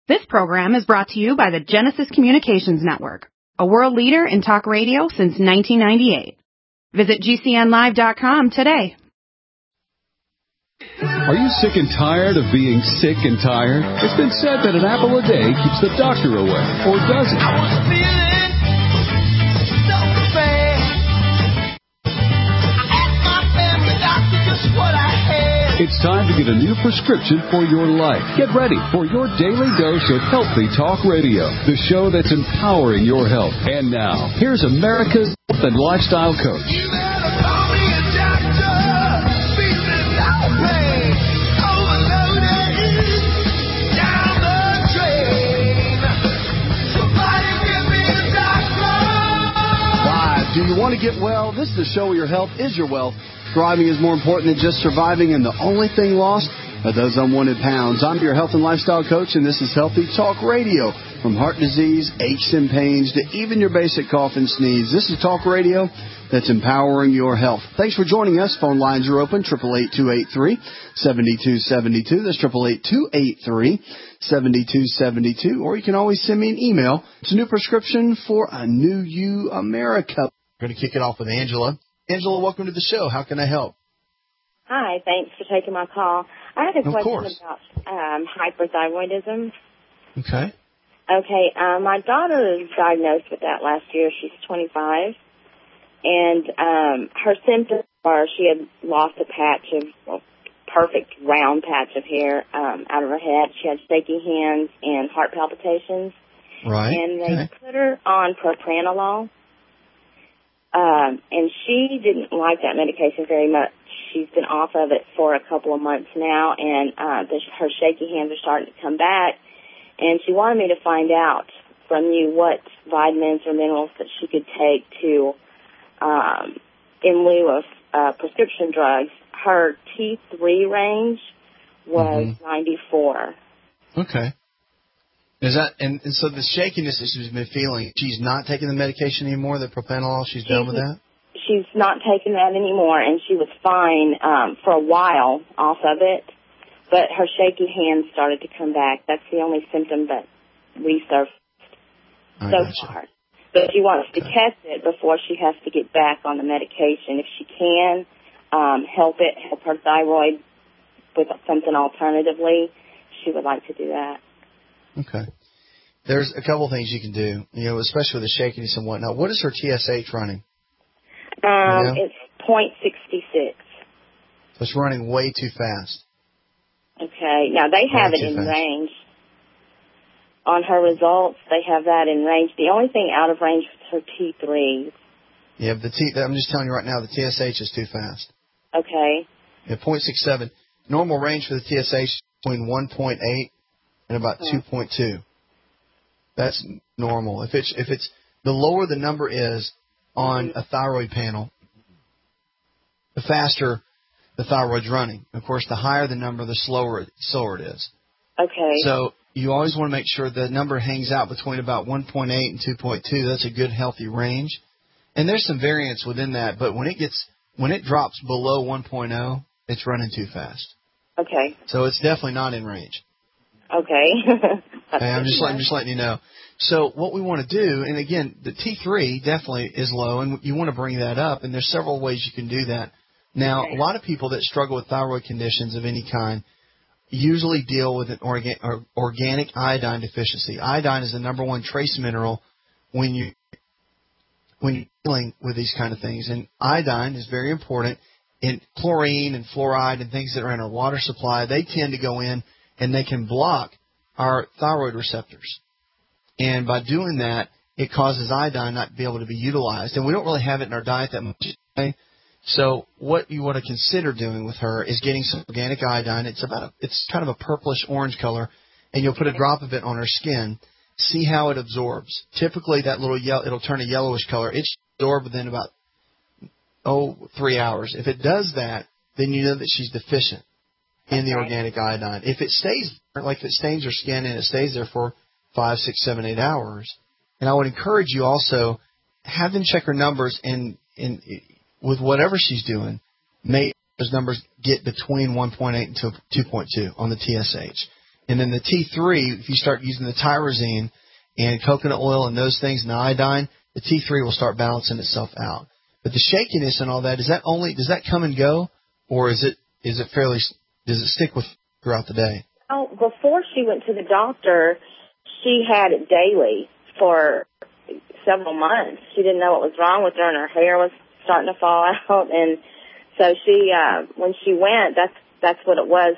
This program is brought to you by the Genesis Communications Network, a world leader in talk radio since 1998. Visit GCNlive.com today. Are you sick and tired of being sick and tired? It's been said that an apple a day keeps the doctor away, or does it? I was feeling so bad. I asked my family doctor just what I had. It's time to get a new prescription for your life. Get ready for your daily dose of Healthy Talk Radio, the show that's empowering your health. And now, here's America's health and lifestyle coach. You better call me a doctor. Feeling no pain. Overloaded. Down the drain. Somebody give me a doctor. Live. Do you want to get well? This is the show where your health is your wealth. Thriving is more important than just surviving, and the only thing lost are those unwanted pounds. I'm your health and lifestyle coach, and this is Healthy Talk Radio. From heart disease, aches and pains, to even your basic cough and sneeze, this is talk radio that's empowering your health. Thanks for joining us. Phone lines are open, 888-283-7272. That's 888-283-7272. Or you can always send me an email. It's a new prescription for a new you, America. We're going to kick it off with Angela. Angela, welcome to the show. How can I help? Hi, thanks for taking my call. I had a question about hyperthyroidism. Okay. Okay, my daughter was diagnosed with that last year. She's 25. And her symptoms are she had lost a patch of, perfect round patch of hair out of her head. She had shaky hands and heart palpitations. Right. And they put her on propranolol. And she didn't like that medication very much. She's been off of it for a couple of months now, and her shaky hands are starting to come back. And she wanted me to find out from you what vitamins or minerals that she could take to, in lieu of prescription drugs. Her T3 range was 94. Okay. Is that and so the shakiness that she's been feeling, she's not taking the medication anymore, the propranolol, she's done with that? She's not taking that anymore, and she was fine for a while off of it, but her shaky hands started to come back. That's the only symptom that resurfaced so far. But she wants to test it before she has to get back on the medication. If she can help her thyroid with something alternatively, she would like to do that. Okay. There's a couple things you can do, especially with the shakiness and whatnot. What is her TSH running? It's 0.66. So it's running way too fast. Okay. Now, they have it in range. On her results, they have that in range. The only thing out of range is her T3. Yeah, but I'm just telling you right now, the TSH is too fast. Okay. Yeah, 0.67. Normal range for the TSH is between 1.8 and about 2.2. That's normal. If it's the lower the number is on a thyroid panel, the faster the thyroid's running. Of course, the higher the number, the slower it is. Okay. So you always want to make sure the number hangs out between about 1.8 and 2.2. That's a good, healthy range. And there's some variance within that, but when it drops below 1.0, it's running too fast. Okay. So it's definitely not in range. Okay. I'm just letting you know. So what we want to do, and again, the T3 definitely is low, and you want to bring that up, and there's several ways you can do that. Now, a lot of people that struggle with thyroid conditions of any kind usually deal with an organic iodine deficiency. Iodine is the number one trace mineral when you're dealing with these kind of things, and iodine is very important. In chlorine and fluoride and things that are in our water supply, they tend to go in and they can block our thyroid receptors. And by doing that, it causes iodine not to be able to be utilized. And we don't really have it in our diet that much today. So what you want to consider doing with her is getting some organic iodine. It's kind of a purplish orange color, and you'll put a drop of it on her skin. See how it absorbs. Typically, that little it'll turn a yellowish color. It should absorb within about 3 hours. If it does that, then you know that she's deficient in the organic iodine. If it stays, like if it stains her skin and it stays there for 5, 6, 7, 8 hours, and I would encourage you also have them check her numbers and with whatever she's doing, make those numbers get between 1.8 and 2.2 on the TSH. And then the T3, if you start using the tyrosine and coconut oil and those things and the iodine, the T3 will start balancing itself out. But the shakiness and all that, does that come and go, or does it stick with throughout the day? Oh, before she went to the doctor, she had it daily for several months. She didn't know what was wrong with her, and her hair was starting to fall out. And so she, when she went, that's what it was.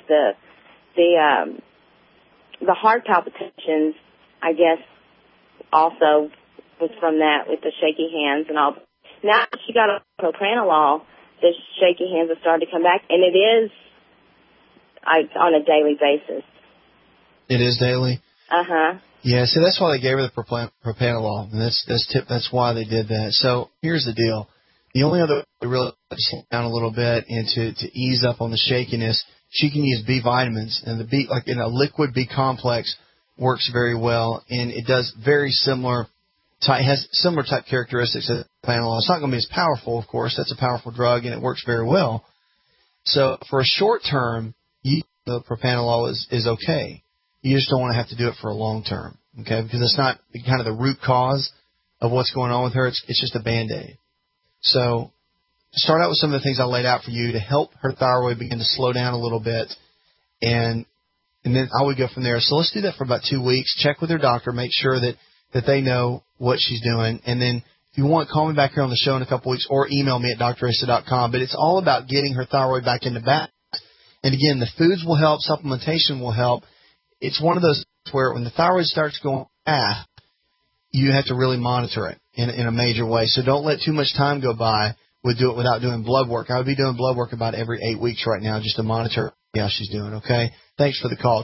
The heart palpitations, I guess, also was from that with the shaky hands and all. Now that she got on propranolol, the shaky hands have started to come back, and it is on a daily basis. It is daily? Uh-huh. Yeah, so that's why they gave her the propranolol, and that's why they did that. So here's the deal. The only other way to really slow down a little bit and to ease up on the shakiness, she can use B vitamins, and the B, like in a liquid B complex, works very well, and it does very similar type, has similar type characteristics as propranolol. It's not going to be as powerful, of course. That's a powerful drug, and it works very well. So for a short term, the propranolol is okay. You just don't want to have to do it for a long term, okay? Because it's not kind of the root cause of what's going on with her. It's just a Band-Aid. So start out with some of the things I laid out for you to help her thyroid begin to slow down a little bit, and then I would go from there. So let's do that for about 2 weeks. Check with her doctor. Make sure that they know what she's doing. And then if you want, call me back here on the show in a couple weeks or email me at drasa.com. But it's all about getting her thyroid back into balance. And, again, the foods will help. Supplementation will help. It's one of those where when the thyroid starts going bad, you have to really monitor it in a major way. So don't let too much time go by without doing blood work. I would be doing blood work about every 8 weeks right now just to monitor how she's doing, okay? Thanks for the call.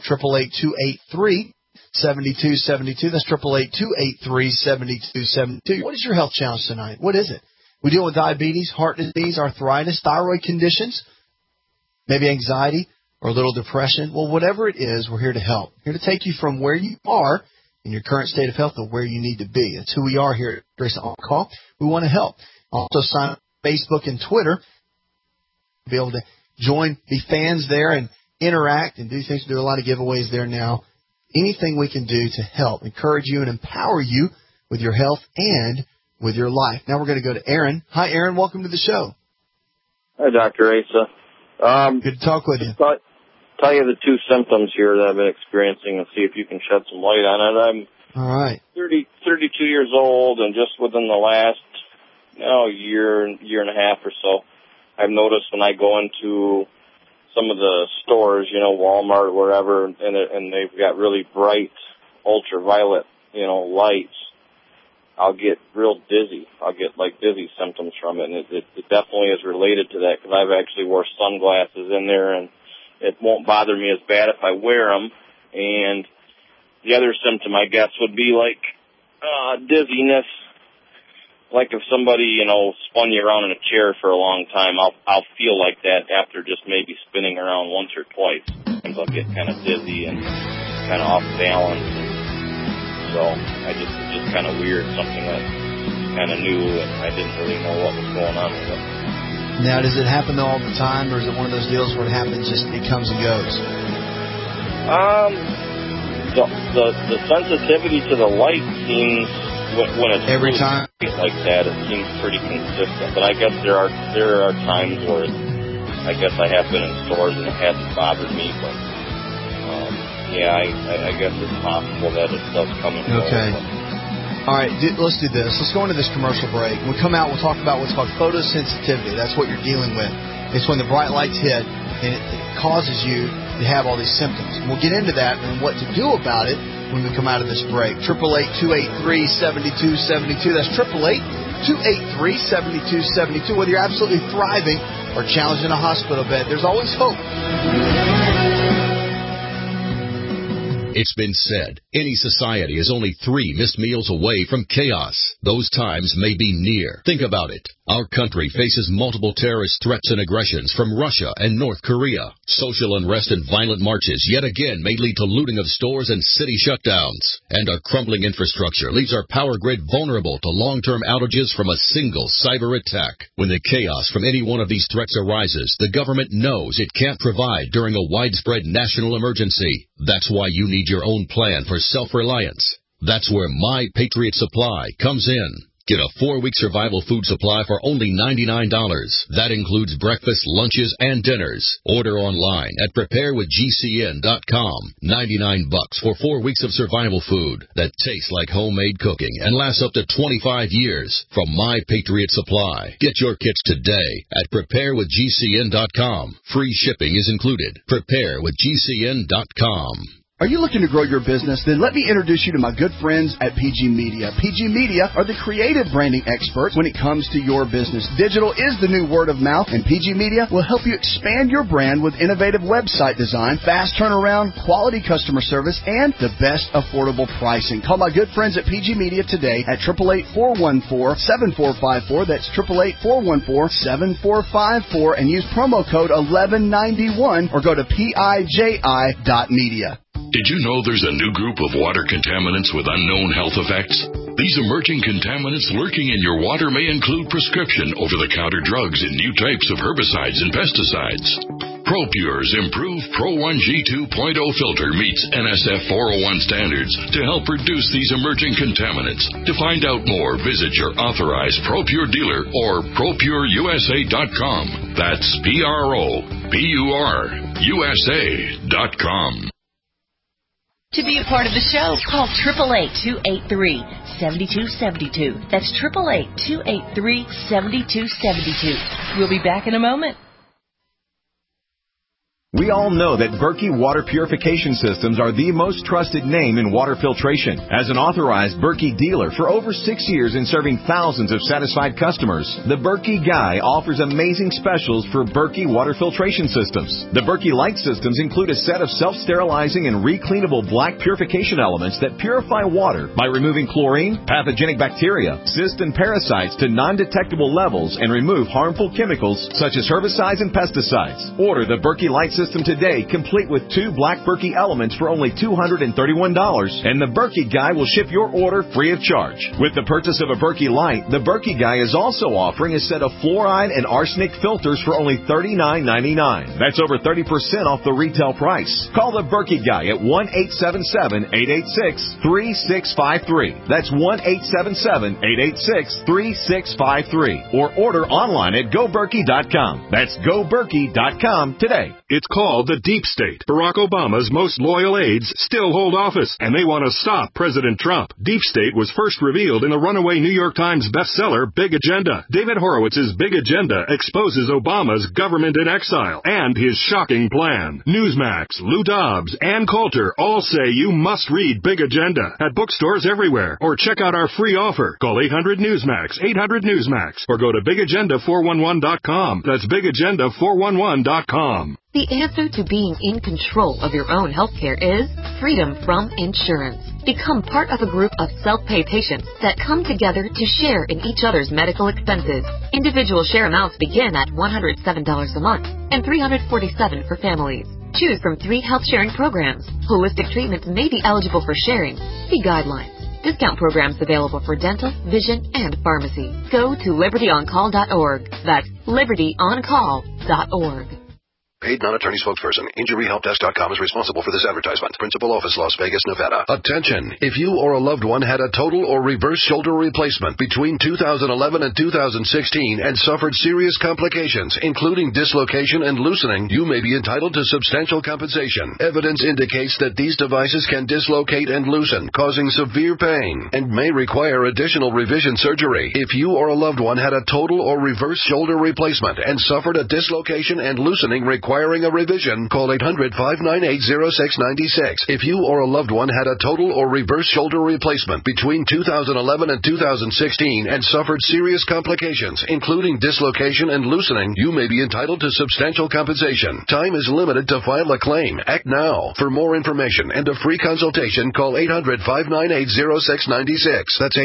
888-283-7272. That's 888-283-7272. What is your health challenge tonight? What is it? We deal with diabetes, heart disease, arthritis, thyroid conditions, maybe anxiety or a little depression. Well, whatever it is, we're here to help. Here to take you from where you are in your current state of health to where you need to be. That's who we are here at Drasa On Call. We want to help. Also sign up on Facebook and Twitter. Be able to join, be fans there and interact and do things. Do a lot of giveaways there now. Anything we can do to help, encourage you and empower you with your health and with your life. Now we're going to go to Aaron. Hi, Aaron. Welcome to the show. Hi, Dr. Asa. Good to talk with you. Tell you the two symptoms here that I've been experiencing and see if you can shed some light on it. I'm all right. 32 years old, and just within the last year and a half or so, I've noticed when I go into some of the stores, Walmart or wherever, and they've got really bright ultraviolet, lights, I'll get real dizzy. I'll get like dizzy symptoms from it, and it definitely is related to that because I've actually wore sunglasses in there, and it won't bother me as bad if I wear them. And the other symptom, I guess, would be like dizziness. Like if somebody, spun you around in a chair for a long time, I'll feel like that after just maybe spinning around once or twice. Sometimes I'll get kind of dizzy and kind of off balance. And so it's just kind of weird, something that kind of new, and I didn't really know what was going on with it. Now, does it happen all the time, or is it one of those deals where it happens, just it comes and goes? The sensitivity to the light seems, when it's every time like that, it seems pretty consistent. But I guess there are times where I guess I have been in stores and it hasn't bothered me. But I guess it's possible that it does come and go. Okay. All right, let's do this. Let's go into this commercial break. When we come out, we'll talk about what's called photosensitivity. That's what you're dealing with. It's when the bright lights hit, and it causes you to have all these symptoms. And we'll get into that and what to do about it when we come out of this break. 888-283-7272. That's 888-283-7272. Whether you're absolutely thriving or challenged in a hospital bed, there's always hope. It's been said, any society is only 3 missed meals away from chaos. Those times may be near. Think about it. Our country faces multiple terrorist threats and aggressions from Russia and North Korea. Social unrest and violent marches yet again may lead to looting of stores and city shutdowns. And our crumbling infrastructure leaves our power grid vulnerable to long-term outages from a single cyber attack. When the chaos from any one of these threats arises, the government knows it can't provide during a widespread national emergency. That's why you need your own plan for self-reliance. That's where My Patriot Supply comes in. Get a 4-week survival food supply for only $99. That includes breakfast, lunches, and dinners. Order online at preparewithgcn.com. $99 for 4 weeks of survival food that tastes like homemade cooking and lasts up to 25 years from My Patriot Supply. Get your kits today at preparewithgcn.com. Free shipping is included. Preparewithgcn.com. Are you looking to grow your business? Then let me introduce you to my good friends at PG Media. PG Media are the creative branding experts when it comes to your business. Digital is the new word of mouth, and PG Media will help you expand your brand with innovative website design, fast turnaround, quality customer service, and the best affordable pricing. Call my good friends at PG Media today at 888-414-7454. That's 888-414-7454, and use promo code 1191 or go to PIJI.media. Did you know there's a new group of water contaminants with unknown health effects? These emerging contaminants lurking in your water may include prescription over-the-counter drugs and new types of herbicides and pesticides. ProPure's improved Pro 1G 2.0 filter meets NSF 401 standards to help reduce these emerging contaminants. To find out more, visit your authorized ProPure dealer or ProPureUSA.com. That's ProPureUSA.com. To be a part of the show, call 888-283-7272. That's 888-283-7272. We'll be back in a moment. We all know that Berkey Water Purification Systems are the most trusted name in water filtration. As an authorized Berkey dealer for over 6 years and serving thousands of satisfied customers, the Berkey Guy offers amazing specials for Berkey Water Filtration Systems. The Berkey Light systems include a set of self-sterilizing and recleanable black purification elements that purify water by removing chlorine, pathogenic bacteria, cysts, and parasites to non-detectable levels and remove harmful chemicals such as herbicides and pesticides. Order the Berkey Light system today, complete with 2 black Berkey elements for only $231, and the Berkey Guy will ship your order free of charge. With the purchase of a Berkey Light, the Berkey Guy is also offering a set of fluoride and arsenic filters for only $39.99. That's over 30% off the retail price. Call the Berkey Guy at 1-877-886-3653. That's 1-877-886-3653. Or order online at GoBerkey.com. That's GoBerkey.com today. It's called the Deep State. Barack Obama's most loyal aides still hold office, and they want to stop President Trump. Deep State was first revealed in the runaway New York Times bestseller, Big Agenda. David Horowitz's Big Agenda exposes Obama's government in exile and his shocking plan. Newsmax, Lou Dobbs, Ann Coulter all say you must read Big Agenda at bookstores everywhere, or check out our free offer. Call 800-NEWSMAX, 800-NEWSMAX, or go to BigAgenda411.com. That's BigAgenda411.com. The answer to being in control of your own healthcare is freedom from insurance. Become part of a group of self-pay patients that come together to share in each other's medical expenses. Individual share amounts begin at $107 a month and $347 for families. Choose from 3 health-sharing programs. Holistic treatments may be eligible for sharing. See guidelines. Discount programs available for dental, vision, and pharmacy. Go to libertyoncall.org. That's libertyoncall.org. Paid non-attorney spokesperson. InjuryHelpDesk.com is responsible for this advertisement. Principal office, Las Vegas, Nevada. Attention! If you or a loved one had a total or reverse shoulder replacement between 2011 and 2016 and suffered serious complications, including dislocation and loosening, you may be entitled to substantial compensation. Evidence indicates that these devices can dislocate and loosen, causing severe pain, and may require additional revision surgery. If you or a loved one had a total or reverse shoulder replacement and suffered a dislocation and loosening requiring a revision, call 800-598-0696. If you or a loved one had a total or reverse shoulder replacement between 2011 and 2016 and suffered serious complications, including dislocation and loosening, you may be entitled to substantial compensation. Time is limited to file a claim. Act now. For more information and a free consultation, call 800-598-0696. That's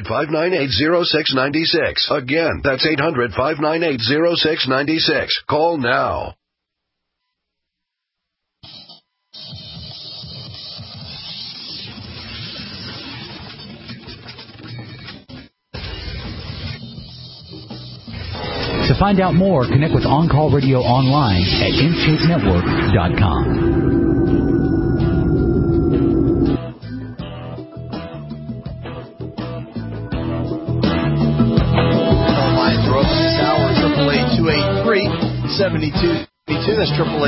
800-598-0696. Again, that's 800-598-0696. Call now. To find out more, connect with On Call Radio online at InShapeNetwork.com. 888-283-7272. That's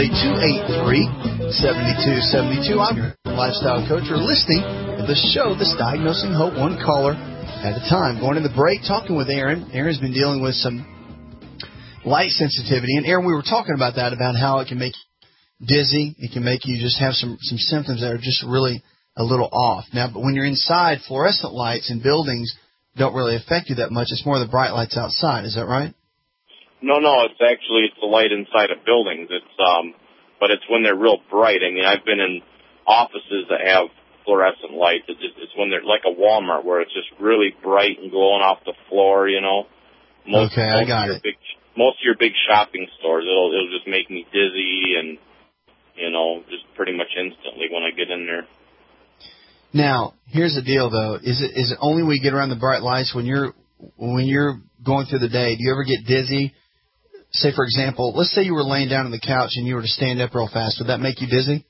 888-283-7272. I'm your lifestyle coach. You're listening to the show that's diagnosing hope one caller at a time. Going to the break, talking with Aaron. Aaron's been dealing with some light sensitivity. And, Aaron, we were talking about that, about how it can make you dizzy. It can make you just have some symptoms that are just really a little off. Now, but when you're inside, fluorescent lights in buildings don't really affect you that much. It's more the bright lights outside. Is that right? No, it's the light inside of buildings. But it's when they're real bright. I mean, I've been in offices that have fluorescent lights. It's when they're like a Walmart where it's just really bright and glowing off the floor, you know. I got it. Most of your big shopping stores, it'll just make me dizzy and, you know, just pretty much instantly when I get in there. Now, here's the deal, though. Is it only when you get around the bright lights when you're going through the day? Do you ever get dizzy? Say, for example, let's say you were laying down on the couch and you were to stand up real fast. Would that make you dizzy?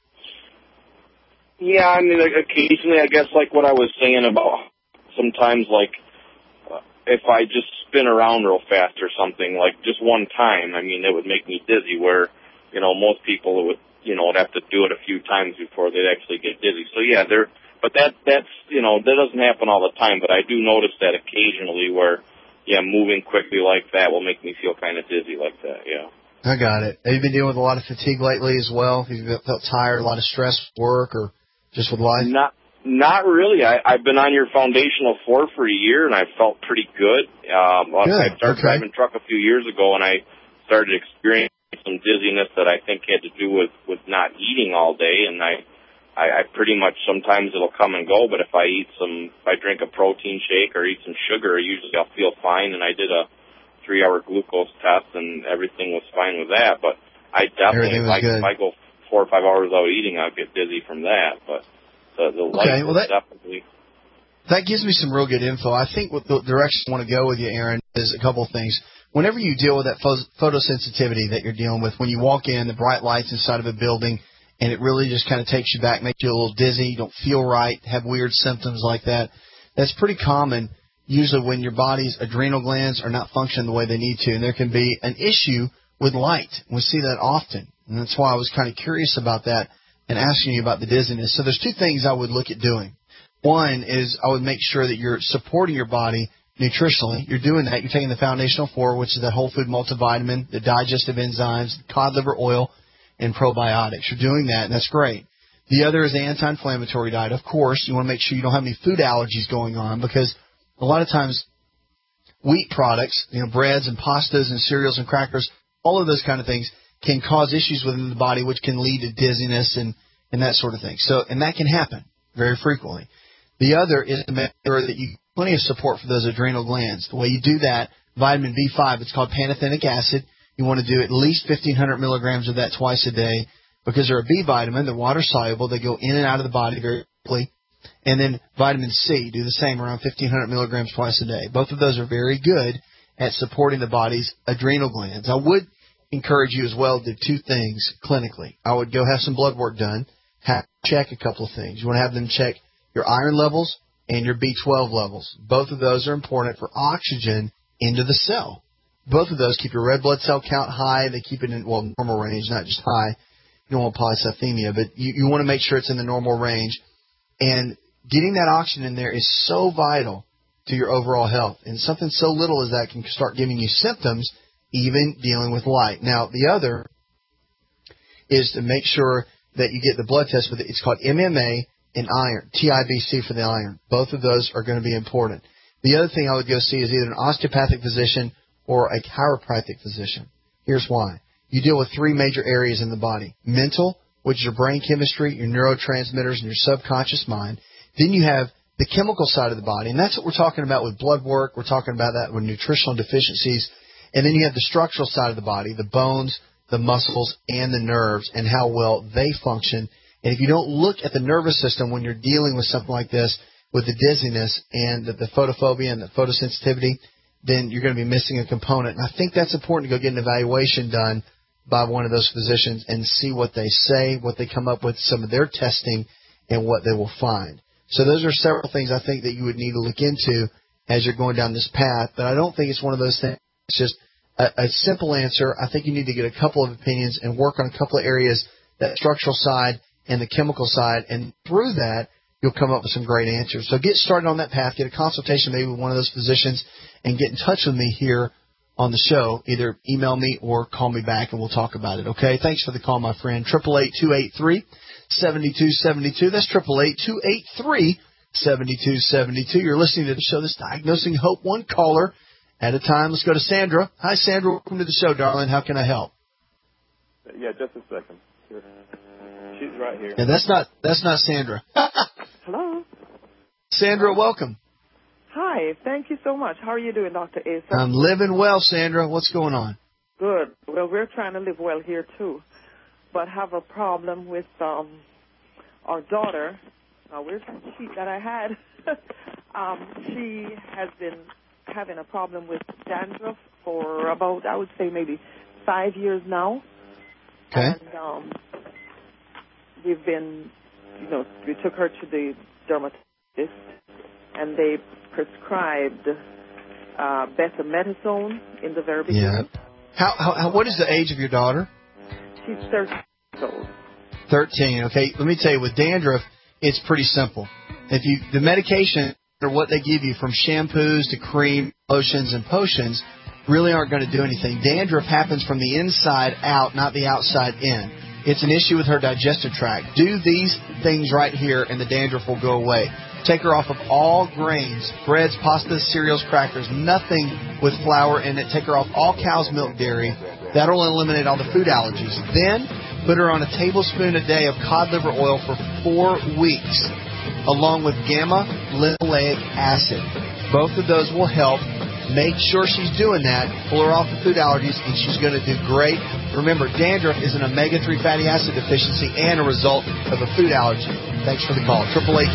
Yeah, I mean, occasionally, I guess, like what I was saying about sometimes, like, if I just spin around real fast or something, like just one time, I mean, it would make me dizzy where, you know, most people would have to do it a few times before they'd actually get dizzy. So, yeah, but that's, you know, that doesn't happen all the time, but I do notice that occasionally where, yeah, moving quickly like that will make me feel kind of dizzy like that, yeah. I got it. Have you been dealing with a lot of fatigue lately as well? Have you felt tired, a lot of stress with work or just with life? Not really. I've been on your foundational 4 for a year, and I felt pretty good. I started driving truck a few years ago, and I started experiencing some dizziness that I think had to do with not eating all day, and I pretty much sometimes it'll come and go, but if I drink a protein shake or eat some sugar, usually I'll feel fine, and I did a 3-hour glucose test, and everything was fine with that, but I definitely, if I go 4 or 5 hours without eating, I'll get dizzy from that, but the light definitely. That gives me some real good info. I think what the direction I want to go with you, Aaron, is a couple of things. Whenever you deal with that photosensitivity that you're dealing with, when you walk in, the bright lights inside of a building, and it really just kind of takes you back, makes you a little dizzy, you don't feel right, have weird symptoms like that, that's pretty common usually when your body's adrenal glands are not functioning the way they need to, and there can be an issue with light. We see that often, and that's why I was kind of curious about that and asking you about the dizziness. So there's 2 things I would look at doing. One is I would make sure that you're supporting your body nutritionally. You're doing that. You're taking the Foundational 4, which is that whole food multivitamin, the digestive enzymes, cod liver oil, and probiotics. You're doing that, and that's great. The other is the anti-inflammatory diet. Of course, you want to make sure you don't have any food allergies going on because a lot of times wheat products, breads and pastas and cereals and crackers, all of those kind of things can cause issues within the body, which can lead to dizziness and that sort of thing. So, and that can happen very frequently. The other is to make sure that you get plenty of support for those adrenal glands. The way you do that, vitamin B5, it's called pantothenic acid. You want to do at least 1,500 milligrams of that twice a day because they're a B vitamin. They're water soluble. They go in and out of the body very quickly. And then vitamin C, do the same, around 1,500 milligrams twice a day. Both of those are very good at supporting the body's adrenal glands. I would encourage you as well to do 2 things clinically. I would go have some blood work done, check a couple of things. You want to have them check your iron levels and your B12 levels. Both of those are important for oxygen into the cell. Both of those keep your red blood cell count high. They keep it in, normal range, not just high. You don't want polycythemia, but you want to make sure it's in the normal range. And getting that oxygen in there is so vital to your overall health. And something so little as that can start giving you symptoms, even dealing with light. Now, the other is to make sure that you get the blood test with it. It's called MMA and iron, TIBC for the iron. Both of those are going to be important. The other thing I would go see is either an osteopathic physician or a chiropractic physician. Here's why. You deal with 3 major areas in the body. Mental, which is your brain chemistry, your neurotransmitters, and your subconscious mind. Then you have the chemical side of the body, and that's what we're talking about with blood work. We're talking about that with nutritional deficiencies. And then you have the structural side of the body, the bones, the muscles, and the nerves, and how well they function. And if you don't look at the nervous system when you're dealing with something like this, with the dizziness and the photophobia and the photosensitivity, then you're going to be missing a component. And I think that's important to go get an evaluation done by one of those physicians and see what they say, what they come up with, some of their testing, and what they will find. So those are several things I think that you would need to look into as you're going down this path. But I don't think it's one of those things. It's just a simple answer. I think you need to get a couple of opinions and work on a couple of areas, that structural side and the chemical side, and through that, you'll come up with some great answers. So get started on that path. Get a consultation maybe with one of those physicians and get in touch with me here on the show. Either email me or call me back and we'll talk about it, okay? Thanks for the call, my friend. 888-283-7272. That's 888-283-7272. You're listening to the show that's Diagnosing Hope, one caller at a time. Let's go to Sandra. Hi, Sandra. Welcome to the show, darling. How can I help? Yeah, just a second. She's right here. Yeah, that's not Sandra. Hello. Sandra, welcome. Hi. Thank you so much. How are you doing, Dr. Asa? I'm living well, Sandra. What's going on? Good. Well, we're trying to live well here, too, but have a problem with our daughter. Where's that sheet that I had? She has been having a problem with dandruff for about, I would say, maybe 5 years now. Okay. And we've been, we took her to the dermatologist, and they prescribed betamethasone in the very beginning. Yeah. What is the age of your daughter? She's 13 years old. 13. Okay. Let me tell you, with dandruff, it's pretty simple. The medication or what they give you, from shampoos to cream, lotions, and potions, really aren't going to do anything. Dandruff happens from the inside out, not the outside in. It's an issue with her digestive tract. Do these things right here, and the dandruff will go away. Take her off of all grains, breads, pastas, cereals, crackers, nothing with flour in it. Take her off all cow's milk dairy. That'll eliminate all the food allergies. Then put her on a tablespoon a day of cod liver oil for 4 weeks, along with gamma-linoleic acid. Both of those will help. Make sure she's doing that. Pull her off the food allergies, and she's going to do great. Remember, dandruff is an omega-3 fatty acid deficiency and a result of a food allergy. Thanks for the call.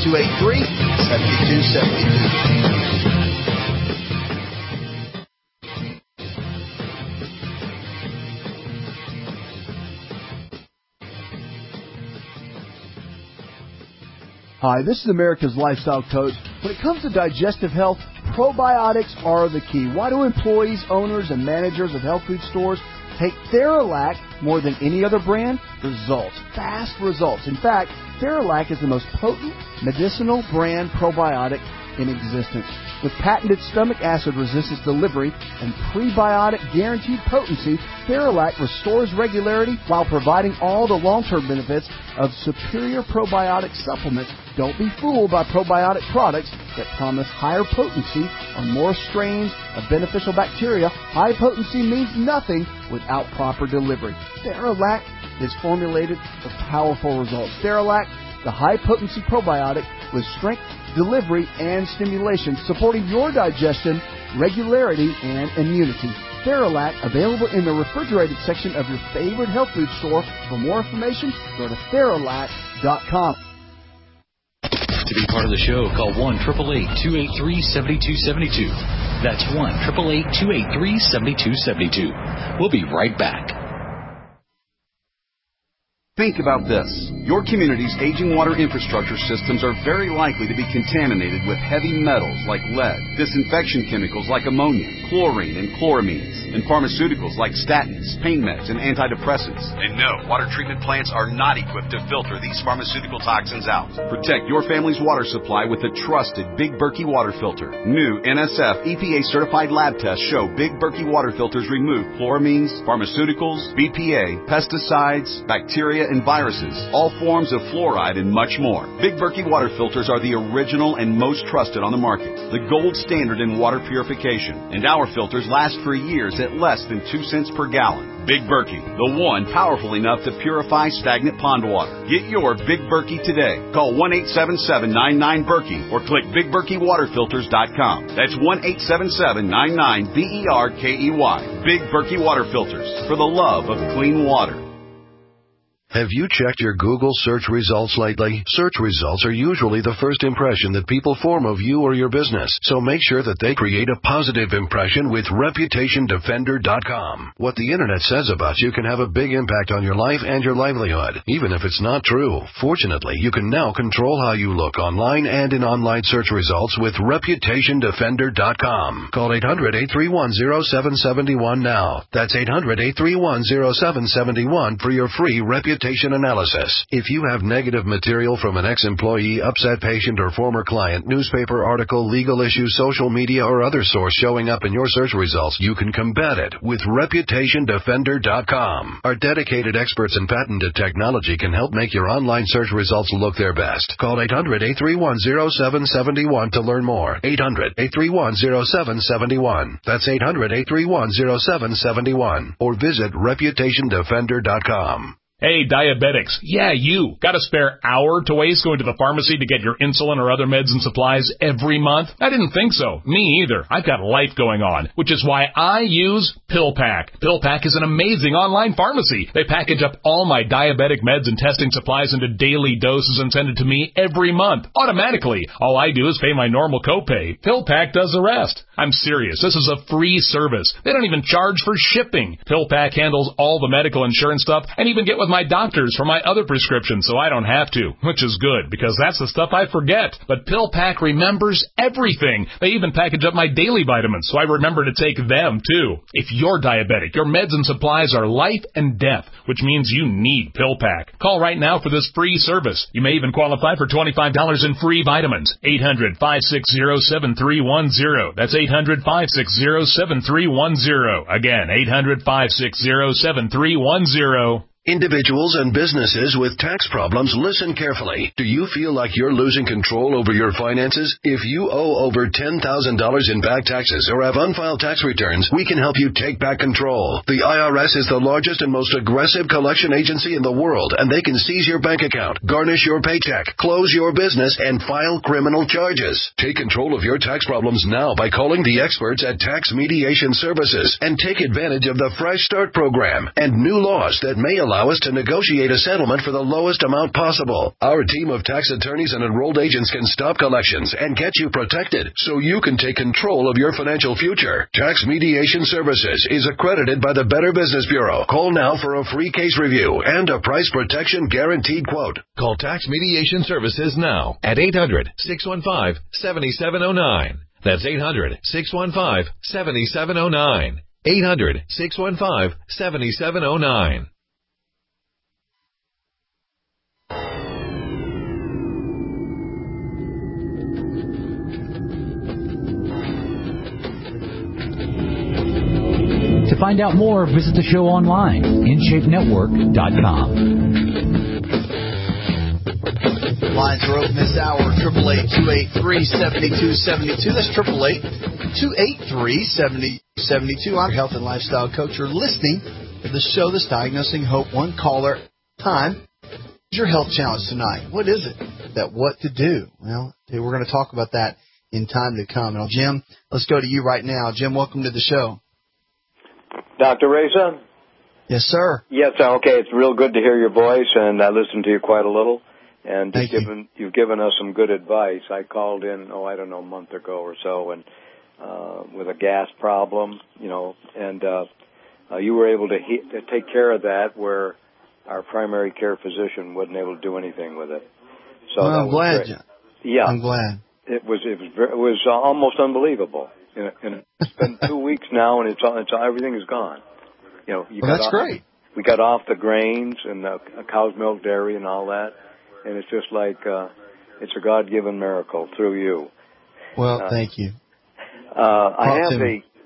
888-283-7272. Hi, this is America's Lifestyle Coach. When it comes to digestive health, probiotics are the key. Why do employees, owners, and managers of health food stores take Theralac more than any other brand? Results. Fast results. In fact, Theralac is the most potent medicinal brand probiotic in existence. With patented stomach acid resistance delivery and prebiotic guaranteed potency, Theralac restores regularity while providing all the long-term benefits of superior probiotic supplements. Don't be fooled by probiotic products that promise higher potency or more strains of beneficial bacteria. High potency means nothing without proper delivery. Theralac is formulated for powerful results. Theralac, the high-potency probiotic with strength, delivery, and stimulation, supporting your digestion, regularity, and immunity. Theralac, available in the refrigerated section of your favorite health food store. For more information, go to Theralac.com. To be part of the show, call 1-888-283-7272. That's 1-888-283-7272. We'll be right back. Think about this. Your community's aging water infrastructure systems are very likely to be contaminated with heavy metals like lead, disinfection chemicals like ammonia, chlorine and chloramines, and pharmaceuticals like statins, pain meds, and antidepressants. And no, water treatment plants are not equipped to filter these pharmaceutical toxins out. Protect your family's water supply with the trusted Big Berkey water filter. New NSF EPA-certified lab tests show Big Berkey water filters remove chloramines, pharmaceuticals, BPA, pesticides, bacteria, and viruses, all forms of fluoride, and much more. Big Berkey water filters are the original and most trusted on the market, the gold standard in water purification, and our filters last for years at less than 2 cents per gallon. Big Berkey, the one powerful enough to purify stagnant pond water. Get your Big Berkey today. Call 1-877-99-BERKEY or click BigBerkeyWaterFilters.com. That's 1-877-99-BERKEY. Big Berkey Water Filters, for the love of clean water. Have you checked your Google search results lately? Search results are usually the first impression that people form of you or your business, so make sure that they create a positive impression with ReputationDefender.com. What the Internet says about you can have a big impact on your life and your livelihood, even if it's not true. Fortunately, you can now control how you look online and in online search results with ReputationDefender.com. Call 800-831-0771 now. That's 800-831-0771 for your free reputation analysis. If you have negative material from an ex-employee, upset patient, or former client, newspaper article, legal issue, social media, or other source showing up in your search results, you can combat it with ReputationDefender.com. Our dedicated experts in patented technology can help make your online search results look their best. Call 800-831-0771 to learn more. 800-831-0771. That's 800-831-0771. Or visit ReputationDefender.com. Hey, diabetics. Yeah, you. Got a spare hour to waste going to the pharmacy to get your insulin or other meds and supplies every month? I didn't think so. Me either. I've got life going on, which is why I use PillPack. PillPack is an amazing online pharmacy. They package up all my diabetic meds and testing supplies into daily doses and send it to me every month, automatically. All I do is pay my normal copay. PillPack does the rest. I'm serious. This is a free service. They don't even charge for shipping. PillPack handles all the medical insurance stuff and even get with my doctors for my other prescriptions so I don't have to, which is good because that's the stuff I forget. But PillPack remembers everything. They even package up my daily vitamins so I remember to take them too. If you're diabetic, your meds and supplies are life and death, which means you need PillPack. Call right now for this free service. You may even qualify for $25 in free vitamins. 800-560-7310. That's 800-560-7310. Again, 800-560-7310. Individuals and businesses with tax problems, listen carefully. Do you feel like you're losing control over your finances? If you owe over $10,000 in back taxes or have unfiled tax returns, we can help you take back control. The IRS is the largest and most aggressive collection agency in the world, and they can seize your bank account, garnish your paycheck, close your business, and file criminal charges. Take control of your tax problems now by calling the experts at Tax Mediation Services and take advantage of the Fresh Start program and new laws that may allow us to negotiate a settlement for the lowest amount possible. Our team of tax attorneys and enrolled agents can stop collections and get you protected so you can take control of your financial future. Tax Mediation Services is accredited by the Better Business Bureau. Call now for a free case review and a price protection guaranteed quote. Call Tax Mediation Services now at 800-615-7709. That's 800-615-7709. 800-615-7709. To find out more, visit the show online, InShapeNetwork.com. Lines are open this hour, 888-283-7272. That's 888-283-7272. I'm health and lifestyle coach. You're listening to the show that's diagnosing hope one caller at a time. What's your health challenge tonight? What is it? What to do? Well, we're going to talk about that in time to come. And Jim, let's go to you right now. Jim, welcome to the show. Dr. Reza? Yes, sir. Yes, okay. It's real good to hear your voice, and I listen to you quite a little. And you've given us some good advice. I called in, a month ago or so, and with a gas problem, and you were able to take care of that where our primary care physician wasn't able to do anything with it. So well, I'm glad. Yeah, I'm glad. It was almost unbelievable. And it's been 2 weeks now, and everything is gone. That's great. We got off the grains and the cow's milk dairy and all that, and it's just like it's a God-given miracle through you. Well, thank you. I have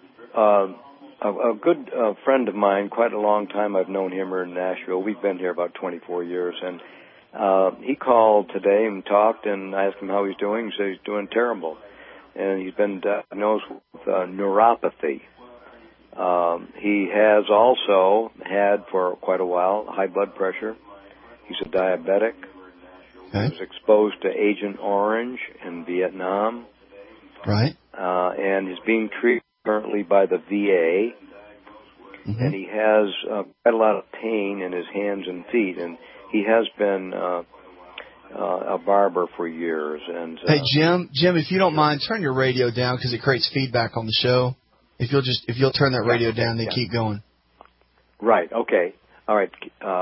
a good friend of mine, quite a long time. I've known him here in Nashville. We've been here about 24 years, and he called today and talked, and I asked him how he's doing. He said he's doing terrible. And he's been diagnosed with neuropathy. He has also had for quite a while high blood pressure. He's a diabetic. Okay. He was exposed to Agent Orange in Vietnam. Right. And is being treated currently by the VA. Mm-hmm. And he has quite a lot of pain in his hands and feet. And he has been a barber for years. And hey, Jim, if you don't mind, turn your radio down because it creates feedback on the show. If you'll turn that radio down, then keep going. Right. Okay. All right.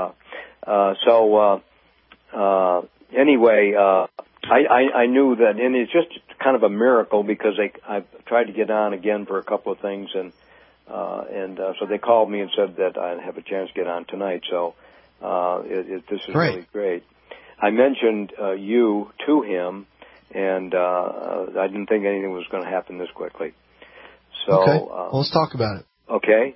Anyway, I knew that, and it's just kind of a miracle because I tried to get on again for a couple of things, and so they called me and said that I'd have a chance to get on tonight. So this is really great. I mentioned you to him, and I didn't think anything was going to happen this quickly. So well, let's talk about it. Okay.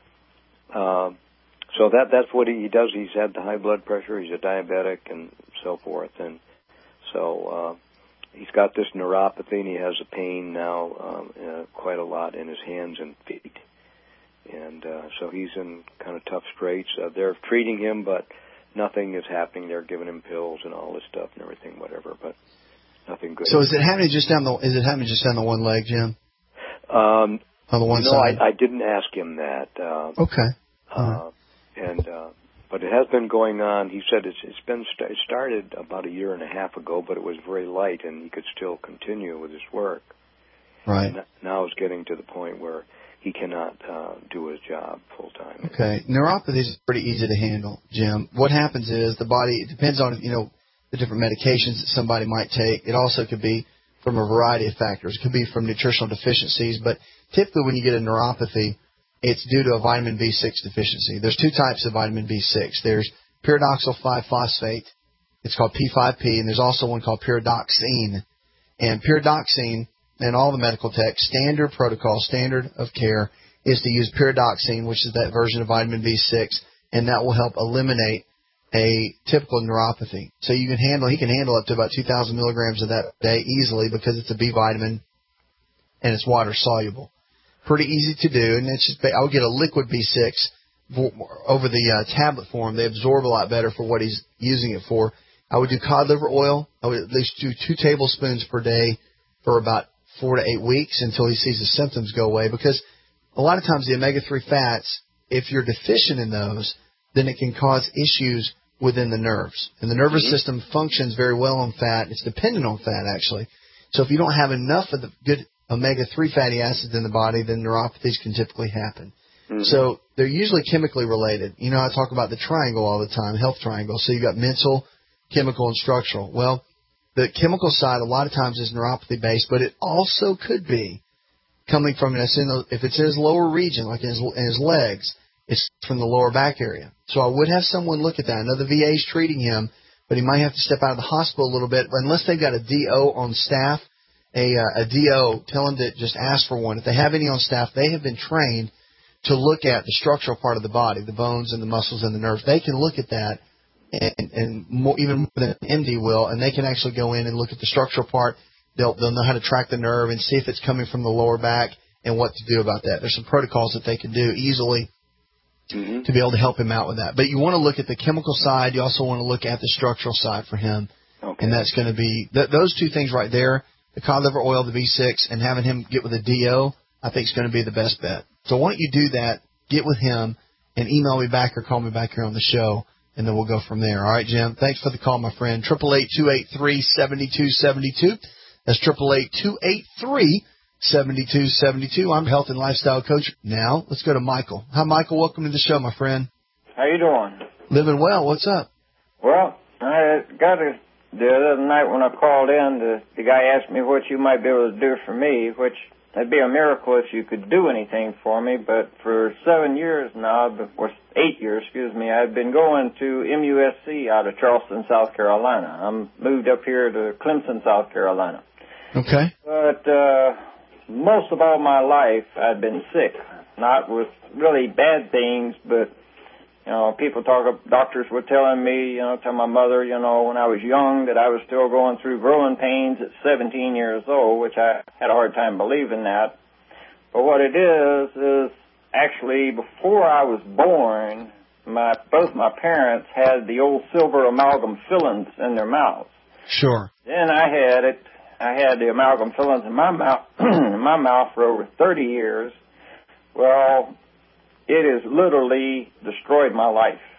So that's what he does. He's had the high blood pressure. He's a diabetic and so forth, and so he's got this neuropathy, and he has a pain now quite a lot in his hands and feet, and so he's in kind of tough straits. They're treating him, but nothing is happening. They're giving him pills and all this stuff and everything, whatever, but nothing good. So is it happening just down the one leg, Jim? On the one side? I didn't ask him that. Okay. But it has been going on. He said it started about a year and a half ago, but it was very light, and he could still continue with his work. Right. And now it's getting to the point where he cannot do his job full time. Okay. Neuropathy is pretty easy to handle, Jim. What happens is the body, it depends on, the different medications that somebody might take. It also could be from a variety of factors. It could be from nutritional deficiencies, but typically when you get a neuropathy, it's due to a vitamin B6 deficiency. There's two types of vitamin B6. There's pyridoxal 5-phosphate. It's called P5P, and there's also one called pyridoxine. And pyridoxine, in all the medical texts, standard protocol, standard of care, is to use pyridoxine, which is that version of vitamin B6, and that will help eliminate a typical neuropathy. So he can handle up to about 2,000 milligrams of that a day easily because it's a B vitamin and it's water soluble. Pretty easy to do, and it's just I would get a liquid B6 over the tablet form. They absorb a lot better for what he's using it for. I would do cod liver oil. I would at least do 2 tablespoons per day for about 4 to 8 weeks until he sees the symptoms go away, because a lot of times the omega-3 fats, if you're deficient in those, then it can cause issues within the nerves. And the nervous system functions very well on fat. It's dependent on fat, actually. So if you don't have enough of the good omega-3 fatty acids in the body, then neuropathies can typically happen. So they're usually chemically related. I talk about the triangle all the time, health triangle. So you got mental, chemical, and structural. Well, the chemical side a lot of times is neuropathy-based, but it also could be coming from, if it's in his lower region, like in his legs, it's from the lower back area. So I would have someone look at that. I know the VA is treating him, but he might have to step out of the hospital a little bit, unless they've got a DO on staff. A DO, tell them to just ask for one. If they have any on staff, they have been trained to look at the structural part of the body, the bones and the muscles and the nerves. They can look at that and even more than an MD will, and they can actually go in and look at the structural part. They'll know how to track the nerve and see if it's coming from the lower back and what to do about that. There's some protocols that they can do easily to be able to help him out with that. But you want to look at the chemical side. You also want to look at the structural side for him. Okay. And that's going to be those two things right there, the cod liver oil, the B6, and having him get with a DO, I think is going to be the best bet. So why don't you do that, get with him, and email me back or call me back here on the show, and then we'll go from there. All right, Jim? Thanks for the call, my friend. 888-283-7272. That's 888-283-7272. I'm health and lifestyle coach. Now, let's go to Michael. Hi, Michael. Welcome to the show, my friend. How you doing? Living well. What's up? Well, I got the other night when I called in, the guy asked me what you might be able to do for me, which it'd be a miracle if you could do anything for me, but for 7 years now, or 8 years, I've been going to MUSC out of Charleston, South Carolina. I'm moved up here to Clemson, South Carolina. Okay. But most of all my life, I've been sick, not with really bad things, but doctors were telling me, tell my mother, when I was young that I was still going through growing pains at 17 years old, which I had a hard time believing that. But what it is actually before I was born, both my parents had the old silver amalgam fillings in their mouths. Sure. Then I had the amalgam fillings in my mouth for over 30 years. Well, it has literally destroyed my life.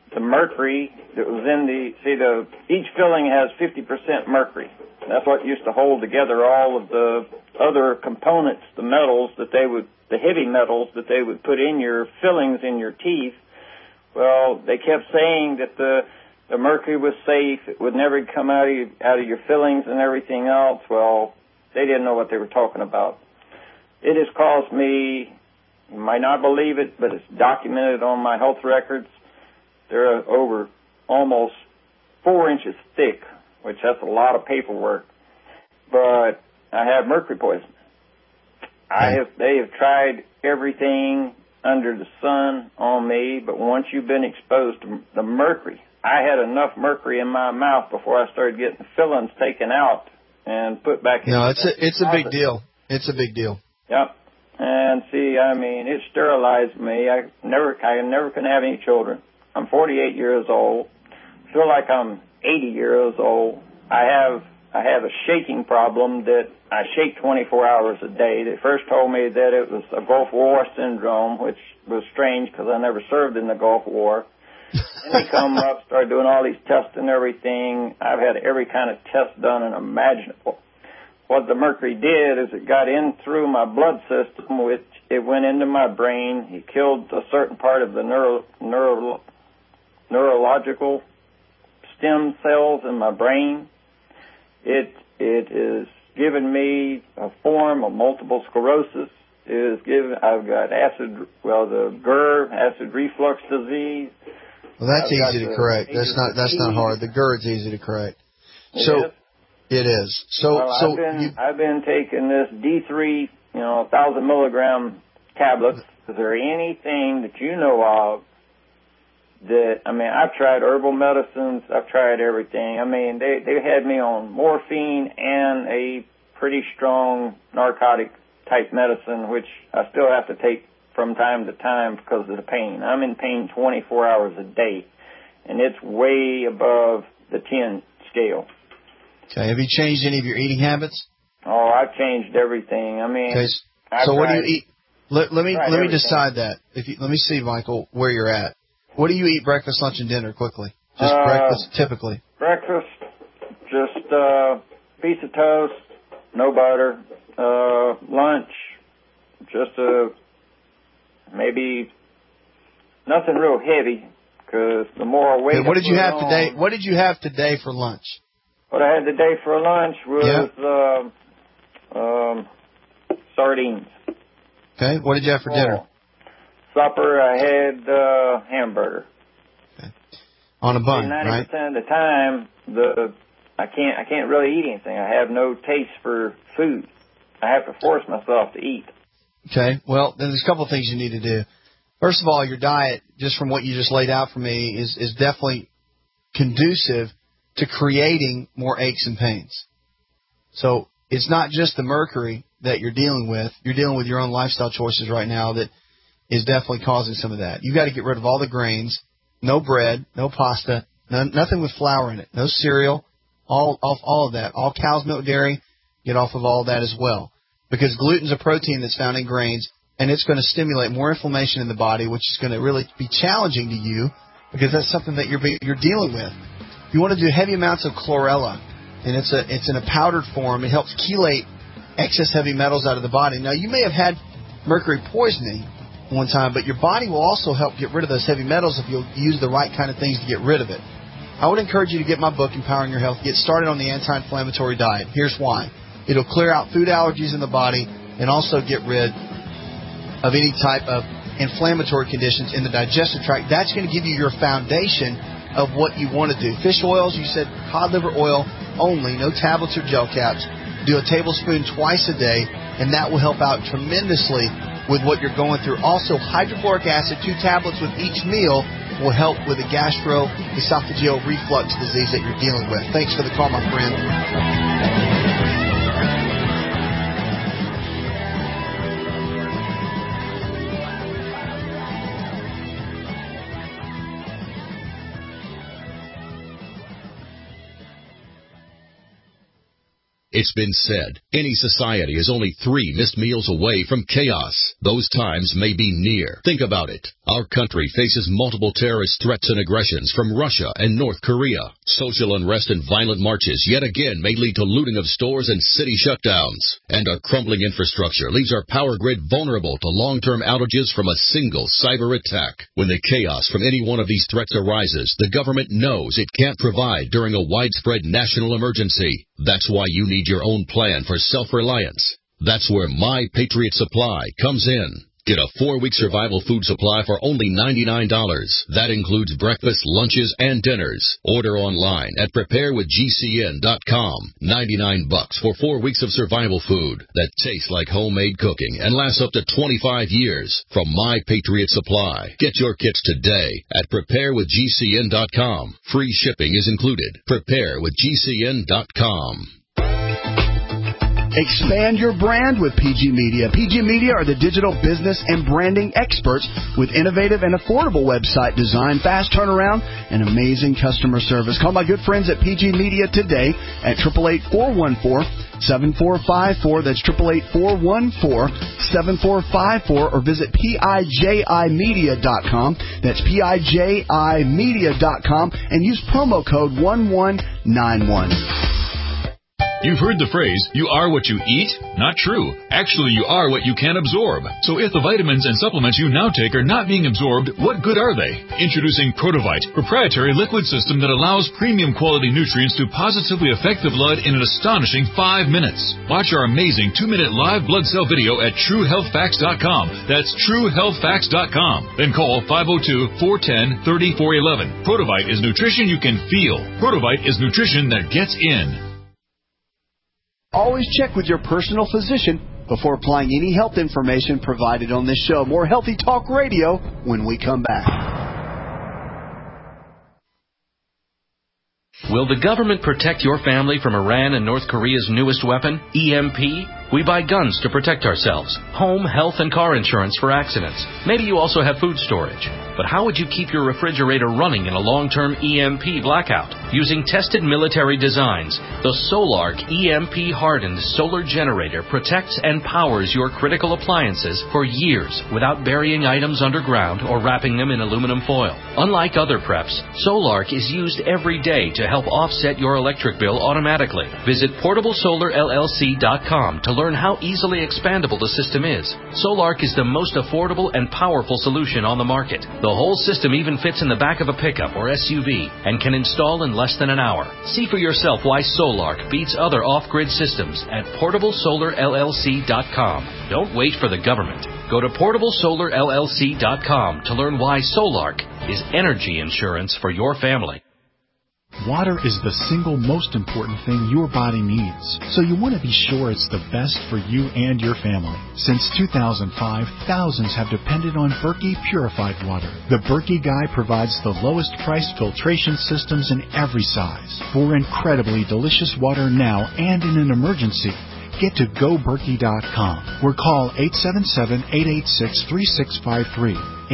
the mercury that was in each filling has 50% mercury. That's what used to hold together all of the other components, the metals the heavy metals that they would put in your fillings in your teeth. Well, they kept saying that the mercury was safe. It would never come out of your fillings and everything else. Well, they didn't know what they were talking about. It has caused me, you might not believe it, but it's documented on my health records. They're over almost 4 inches thick, which that's a lot of paperwork. But I have mercury poisoning. They have tried everything under the sun on me, but once you've been exposed to the mercury, I had enough mercury in my mouth before I started getting the fillings taken out and put back in. No, it's a big deal. It's a big deal. Yep. And see, I mean, it sterilized me. I never can have any children. I'm 48 years old. Feel like I'm 80 years old. I have a shaking problem that I shake 24 hours a day. They first told me that it was a Gulf War syndrome, which was strange because I never served in the Gulf War. Then they come up, started doing all these tests and everything. I've had every kind of test done and imaginable. What the mercury did is it got in through my blood system, which it went into my brain. It killed a certain part of the neurological stem cells in my brain. It is given me a form of multiple sclerosis. I've got the GERD, acid reflux disease. Well, that's easy to correct. That's not hard. The GERD's easy to correct. It is. I've been taking this D3, 1,000 milligram tablets. Is there anything that you know of I've tried herbal medicines. I've tried everything. They had me on morphine and a pretty strong narcotic type medicine, which I still have to take from time to time because of the pain. I'm in pain 24 hours a day, and it's way above the 10 scale. Okay. Have you changed any of your eating habits? Oh, I've changed everything. Okay. So what do you eat? Let me decide that. Let me see, Michael, where you're at. What do you eat breakfast, lunch, and dinner quickly? Just breakfast, typically. Breakfast, just piece of toast, no butter. Lunch, just maybe nothing real heavy, because the more weight. Okay, what did you have today? What did you have today for lunch? What I had today for lunch was sardines. Okay. What did you have for dinner? Supper, I had hamburger. Okay. On a bun, 90% of the time, I can't really eat anything. I have no taste for food. I have to force myself to eat. Okay. Well, then there's a couple of things you need to do. First of all, your diet, just from what you just laid out for me, is definitely conducive to creating more aches and pains. So it's not just the mercury that you're dealing with. You're dealing with your own lifestyle choices right now that is definitely causing some of that. You've got to get rid of all the grains, no bread, no pasta, nothing with flour in it, no cereal, all of that. All cow's milk dairy, get off of all that as well. Because gluten's a protein that's found in grains, and it's going to stimulate more inflammation in the body, which is going to really be challenging to you because that's something that you're dealing with. You want to do heavy amounts of chlorella, and it's in a powdered form. It helps chelate excess heavy metals out of the body. Now, you may have had mercury poisoning one time, but your body will also help get rid of those heavy metals if you'll use the right kind of things to get rid of it. I would encourage you to get my book, Empowering Your Health. Get started on the anti-inflammatory diet. Here's why. It'll clear out food allergies in the body and also get rid of any type of inflammatory conditions in the digestive tract. That's going to give you your foundation of what you want to do. Fish oils, you said cod liver oil only, no tablets or gel caps. Do a tablespoon twice a day, and that will help out tremendously with what you're going through. Also, hydrochloric acid, 2 tablets with each meal, will help with the gastroesophageal reflux disease that you're dealing with. Thanks for the call, my friend. It's been said, any society is only 3 missed meals away from chaos. Those times may be near. Think about it. Our country faces multiple terrorist threats and aggressions from Russia and North Korea. Social unrest and violent marches yet again may lead to looting of stores and city shutdowns. And our crumbling infrastructure leaves our power grid vulnerable to long-term outages from a single cyber attack. When the chaos from any one of these threats arises, the government knows it can't provide during a widespread national emergency. That's why you need your own plan for self-reliance. That's where My Patriot Supply comes in. Get a 4-week survival food supply for only $99. That includes breakfast, lunches, and dinners. Order online at preparewithgcn.com. $99 for 4 weeks of survival food that tastes like homemade cooking and lasts up to 25 years. From My Patriot Supply. Get your kits today at preparewithgcn.com. Free shipping is included. Preparewithgcn.com. Expand your brand with PG Media. PG Media are the digital business and branding experts with innovative and affordable website design, fast turnaround, and amazing customer service. Call my good friends at PG Media today at 888-414-7454. That's 888-414-7454, or visit PIJImedia.com. That's PIJImedia.com, and use promo code 1191. You've heard the phrase, you are what you eat? Not true. Actually, you are what you can absorb. So if the vitamins and supplements you now take are not being absorbed, what good are they? Introducing Protovite, proprietary liquid system that allows premium quality nutrients to positively affect the blood in an astonishing 5 minutes. Watch our amazing 2-minute live blood cell video at TrueHealthFacts.com. That's TrueHealthFacts.com. Then call 502-410-3411. Protovite is nutrition you can feel. Protovite is nutrition that gets in. Always check with your personal physician before applying any health information provided on this show. More Healthy Talk Radio when we come back. Will the government protect your family from Iran and North Korea's newest weapon, EMP? We buy guns to protect ourselves, home, health, and car insurance for accidents. Maybe you also have food storage. But how would you keep your refrigerator running in a long-term EMP blackout? Using tested military designs, the Solark EMP-hardened solar generator protects and powers your critical appliances for years without burying items underground or wrapping them in aluminum foil. Unlike other preps, Solark is used every day to help offset your electric bill automatically. Visit PortableSolarLLC.com to learn how easily expandable the system is. Solark is the most affordable and powerful solution on the market. The whole system even fits in the back of a pickup or SUV and can install in less than an hour. See for yourself why Solark beats other off-grid systems at PortableSolarLLC.com. Don't wait for the government. Go to PortableSolarLLC.com to learn why Solark is energy insurance for your family. Water is the single most important thing your body needs, so you want to be sure it's the best for you and your family. Since 2005, thousands have depended on Berkey purified water. The Berkey Guy provides the lowest priced filtration systems in every size for incredibly delicious water now and in an emergency. Get to GoBerkey.com or call 877-886-3653.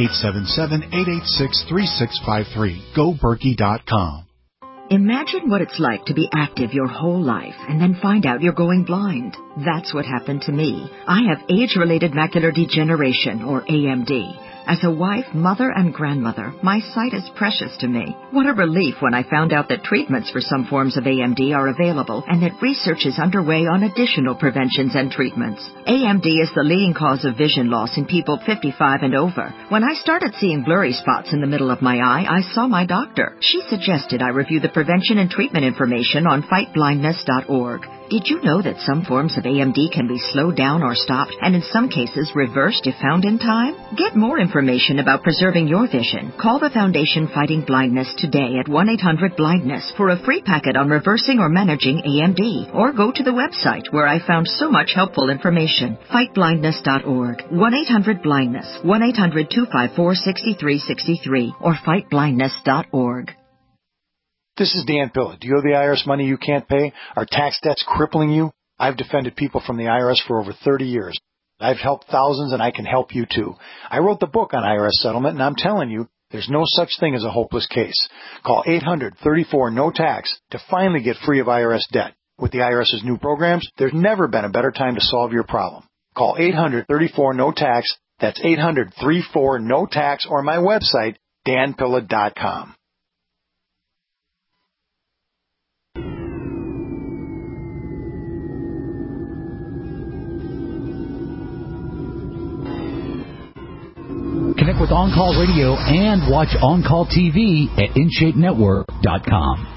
877-886-3653. GoBerkey.com. Imagine what it's like to be active your whole life and then find out you're going blind. That's what happened to me. I have age-related macular degeneration, or AMD. As a wife, mother, and grandmother, my sight is precious to me. What a relief when I found out that treatments for some forms of AMD are available and that research is underway on additional preventions and treatments. AMD is the leading cause of vision loss in people 55 and over. When I started seeing blurry spots in the middle of my eye, I saw my doctor. She suggested I review the prevention and treatment information on fightblindness.org. Did you know that some forms of AMD can be slowed down or stopped, and in some cases reversed if found in time? Get more information about preserving your vision. Call the Foundation Fighting Blindness today at 1-800-BLINDNESS for a free packet on reversing or managing AMD. Or go to the website where I found so much helpful information. Fightblindness.org. 1-800-BLINDNESS. 1-800-254-6363 or fightblindness.org. This is Dan Pilla. Do you owe the IRS money you can't pay? Are tax debts crippling you? I've defended people from the IRS for over 30 years. I've helped thousands, and I can help you too. I wrote the book on IRS settlement, and I'm telling you, there's no such thing as a hopeless case. Call 800-34-NO-TAX to finally get free of IRS debt. With the IRS's new programs, there's never been a better time to solve your problem. Call 800-34-NO-TAX. That's 800-34-NO-TAX, or my website, danpilla.com. Connect with On Call Radio and watch On Call TV at InShapeNetwork.com.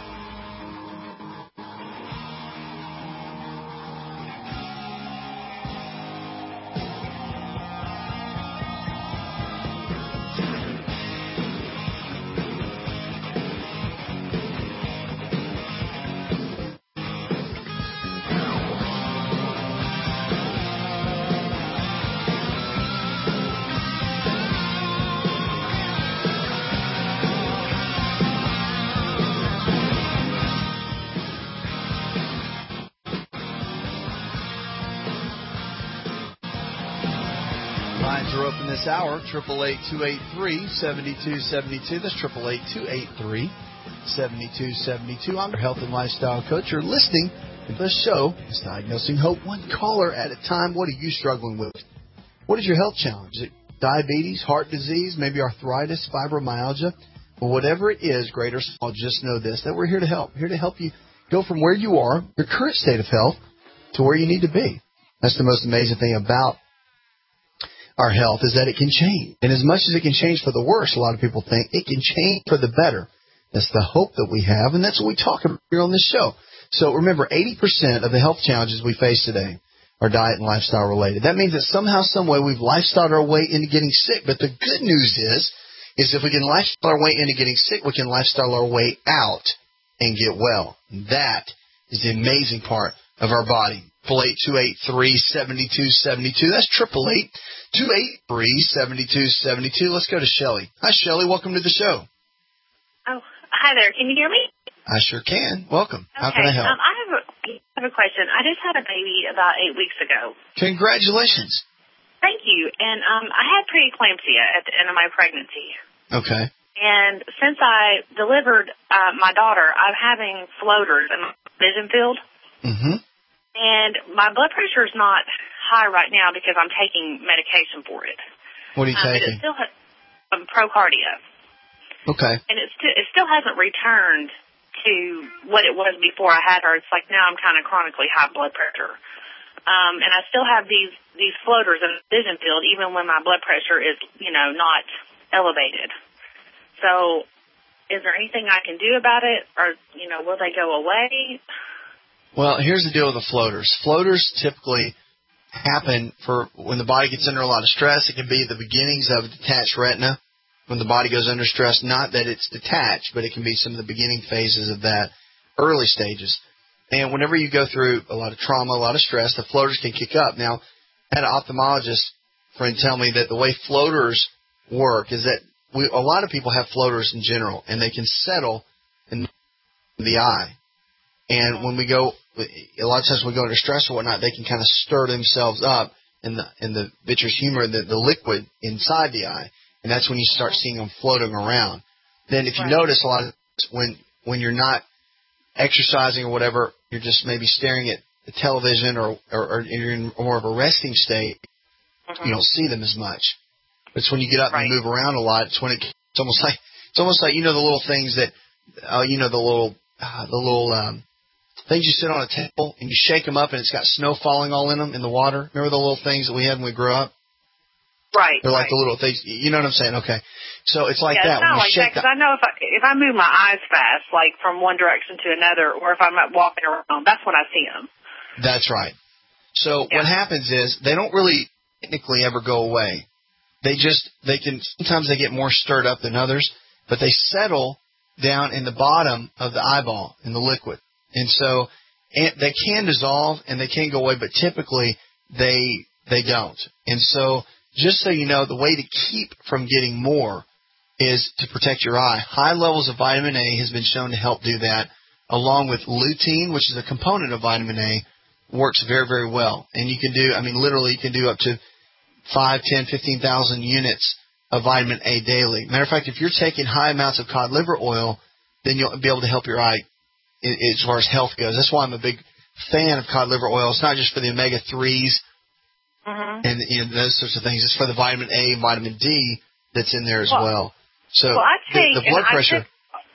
Lines are open this hour, 888-283-7272. That's 888-283-7272. I'm your health and lifestyle coach. You're listening to the show. It's Diagnosing Hope, one caller at a time. What are you struggling with? What is your health challenge? Is it diabetes, heart disease, maybe arthritis, fibromyalgia? Well, whatever it is, great or small, just know this, that we're here to help. Here to help you go from where you are, your current state of health, to where you need to be. That's the most amazing thing about our health, is that it can change. And as much as it can change for the worse, a lot of people think, it can change for the better. That's the hope that we have, and that's what we talk about here on this show. So remember, 80% of the health challenges we face today are diet and lifestyle related. That means that somehow, some way, we've lifestyled our way into getting sick. But the good news is if we can lifestyle our way into getting sick, we can lifestyle our way out and get well. That is the amazing part of our body. 888-283-7272. That's 888-283-7272. Let's go to Shelley. Hi, Shelley. Welcome to the show. Oh, hi there. Can you hear me? I sure can. Welcome. Okay. How can I help? I have a question. I just had a baby about 8 weeks ago. Congratulations. Thank you. And I had preeclampsia at the end of my pregnancy. Okay. And since I delivered my daughter, I'm having floaters in my vision field. Mm-hmm. And my blood pressure is not high right now because I'm taking medication for it. What are you taking? It still has Procardia. Okay. And it still hasn't returned to what it was before I had her. It's like now I'm kind of chronically high blood pressure. And I still have these floaters in the vision field even when my blood pressure is, not elevated. So is there anything I can do about it, or, will they go away? Well, here's the deal with the floaters. Floaters typically happen for when the body gets under a lot of stress. It can be the beginnings of detached retina when the body goes under stress. Not that it's detached, but it can be some of the beginning phases of that, early stages. And whenever you go through a lot of trauma, a lot of stress, the floaters can kick up. Now, I had an ophthalmologist friend tell me that the way floaters work is that a lot of people have floaters in general, and they can settle in the eye. And when we go, a lot of times when we go under stress or whatnot, they can kind of stir themselves up in the vitreous humor, the liquid inside the eye. And that's when you start seeing them floating around. Then if you notice a lot of when you're not exercising or whatever, you're just maybe staring at the television or you're in more of a resting state, you don't see them as much. But it's when you get up and move around a lot, it's when it's almost like the little things that the little things you sit on a table and you shake them up and it's got snow falling all in them in the water. Remember the little things that we had when we grew up? Right. They're like the little things. You know what I'm saying? Okay. So it's like that. It's not like that because I know if I move my eyes fast, like from one direction to another, or if I'm walking around, that's when I see them. That's right. So what happens is they don't really technically ever go away. Sometimes they get more stirred up than others, but they settle down in the bottom of the eyeball in the liquid. And so they can dissolve and they can go away, but typically they don't. And so just so you know, the way to keep from getting more is to protect your eye. High levels of vitamin A has been shown to help do that, along with lutein, which is a component of vitamin A, works very, very well. And you can do, literally you can do up to 5, 10, 15,000 units of vitamin A daily. Matter of fact, if you're taking high amounts of cod liver oil, then you'll be able to help your eye as far as health goes. That's why I'm a big fan of cod liver oil. It's not just for the omega-3s and those sorts of things. It's for the vitamin A, vitamin D that's in there as well. So the blood pressure.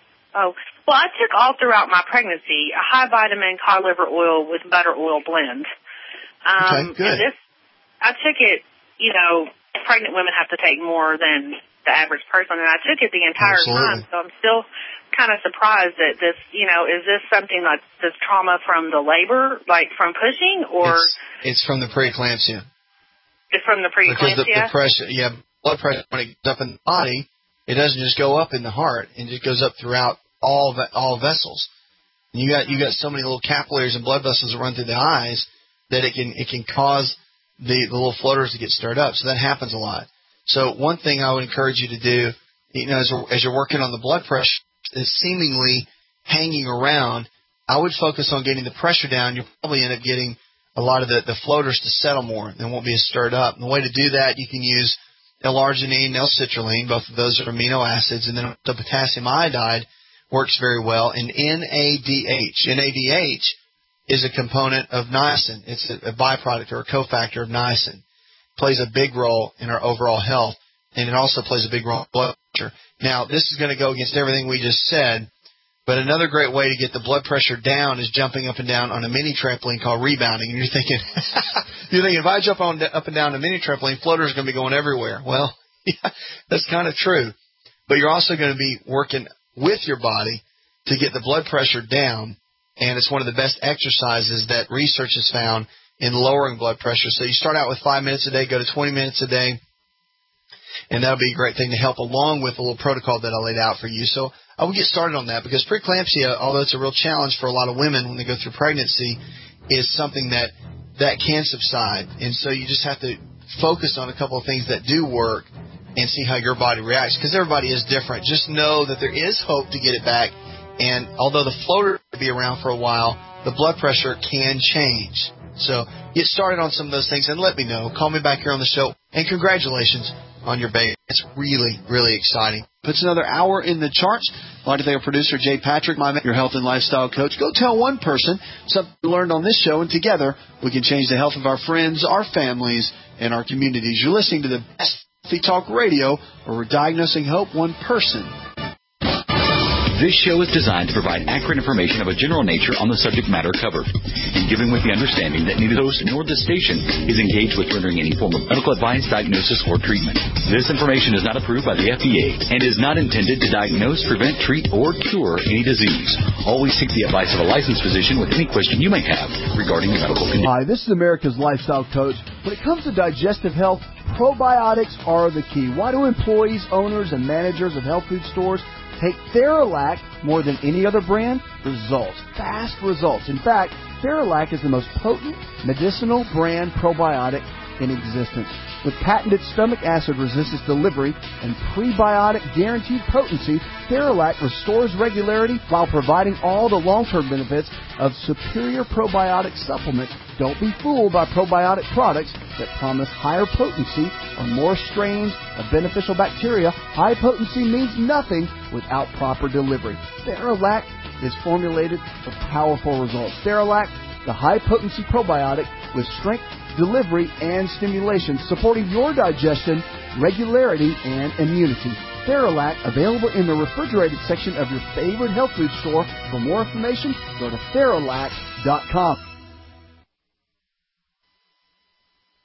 I took all throughout my pregnancy a high vitamin cod liver oil with butter oil blend. Okay, good. And I took it, pregnant women have to take more than the average person, and I took it the entire time, so I'm still kind of surprised that this, is this something like this trauma from the labor, like from pushing, or? It's from the preeclampsia. It's from the preeclampsia? Because the pressure, blood pressure, when it goes up in the body, it doesn't just go up in the heart, it just goes up throughout all vessels. And you got so many little capillaries and blood vessels that run through the eyes that it can cause the little floaters to get stirred up. So that happens a lot. So one thing I would encourage you to do, as you're working on the blood pressure, is seemingly hanging around. I would focus on getting the pressure down. You'll probably end up getting a lot of the floaters to settle more. They won't be as stirred up. And the way to do that, you can use L-arginine, L-citrulline. Both of those are amino acids. And then the potassium iodide works very well. And NADH. NADH is a component of niacin. It's a byproduct or a cofactor of niacin. Plays a big role in our overall health, and it also plays a big role in blood pressure. Now, this is going to go against everything we just said, but another great way to get the blood pressure down is jumping up and down on a mini trampoline called rebounding. And you're thinking, if I jump up and down a mini trampoline, floaters are going to be going everywhere. Well, yeah, that's kind of true. But you're also going to be working with your body to get the blood pressure down, and it's one of the best exercises that research has found in lowering blood pressure. So you start out with 5 minutes a day, go to 20 minutes a day, and that'll be a great thing to help along with a little protocol that I laid out for you. So I would get started on that because preeclampsia, although it's a real challenge for a lot of women when they go through pregnancy, is something that can subside. And so you just have to focus on a couple of things that do work and see how your body reacts because everybody is different. Just know that there is hope to get it back. And although the floater will be around for a while, the blood pressure can change. So get started on some of those things and let me know. Call me back here on the show. And congratulations on your baby. It's really, really exciting. Puts another hour in the charts. I'd like to thank our producer, Jay Patrick, your health and lifestyle coach. Go tell one person something you learned on this show, and together we can change the health of our friends, our families, and our communities. You're listening to the best Healthy Talk Radio, where we're diagnosing hope one person. This show is designed to provide accurate information of a general nature on the subject matter covered, and given with the understanding that neither the host nor the station is engaged with rendering any form of medical advice, diagnosis, or treatment. This information is not approved by the FDA and is not intended to diagnose, prevent, treat, or cure any disease. Always seek the advice of a licensed physician with any question you may have regarding your medical condition. Hi, this is America's Lifestyle Coach. When it comes to digestive health, probiotics are the key. Why do employees, owners, and managers of health food stores take Theralac more than any other brand? Results. Fast results. In fact, Theralac is the most potent medicinal brand probiotic in existence. With patented stomach acid resistance delivery and prebiotic guaranteed potency, Theralac restores regularity while providing all the long-term benefits of superior probiotic supplements. Don't be fooled by probiotic products that promise higher potency or more strains of beneficial bacteria. High potency means nothing without proper delivery. Theralac is formulated for powerful results. Theralac, the high-potency probiotic with strength, delivery, and stimulation, supporting your digestion, regularity, and immunity. Theralac, available in the refrigerated section of your favorite health food store. For more information, go to Theralac.com.